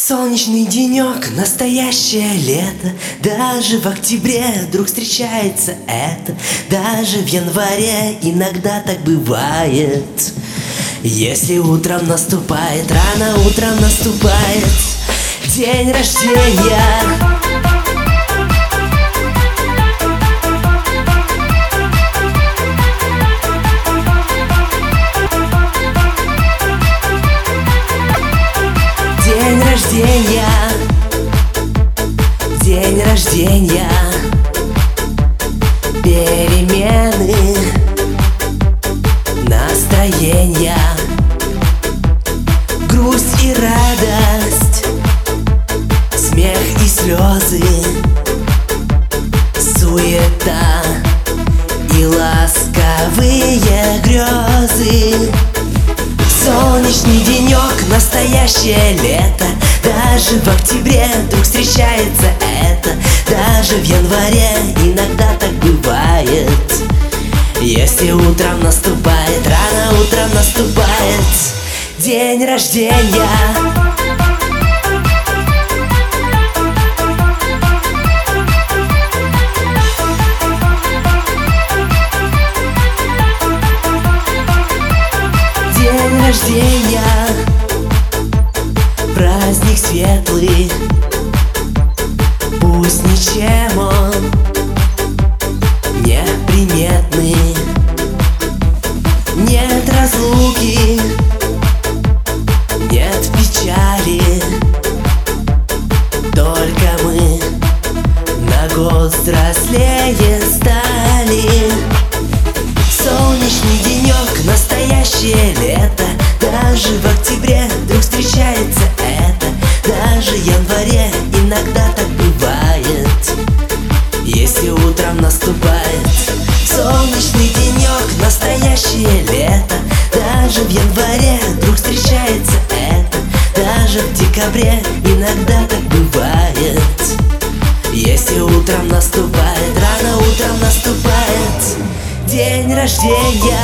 Солнечный денек, настоящее лето. Даже в октябре вдруг встречается это. Даже в январе иногда так бывает. Если утром наступает, рано утром наступает день рождения. День рождения, день рождения, перемены настроения, грусть и радость, смех и слезы, суета и ласковые грезы. Солнечный денек, настоящее лето. Даже в октябре вдруг встречается это. Даже в январе иногда так бывает. Если утром наступает, рано утром наступает день рождения. День рождения, праздник светлый, пусть ничем он неприметный. Нет разлуки, нет печали, только мы на год взрослее стали. Солнечный денек, настоящее лето. Даже в октябре вдруг встречается это. Даже в январе иногда так бывает. Если утром наступает солнечный денек, настоящее лето. Даже в январе вдруг встречается это. Даже в декабре иногда так бывает. Если утром наступает, рано утром наступает день рождения.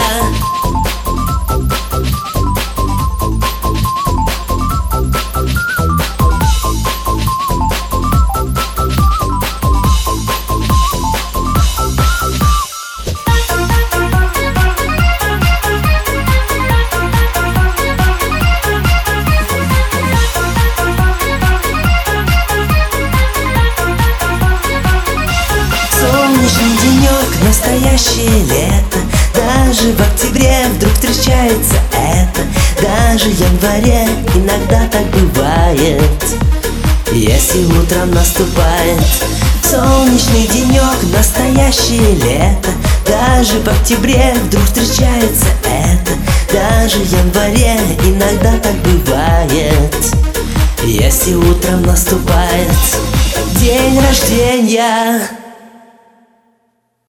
Солнечный денек, настоящее лето. Даже в октябре вдруг встречается это. Даже в январе иногда так бывает. Если утром наступает солнечный денек, настоящее лето. Даже в октябре вдруг встречается это. Даже в январе иногда так бывает. Если утром наступает день рождения.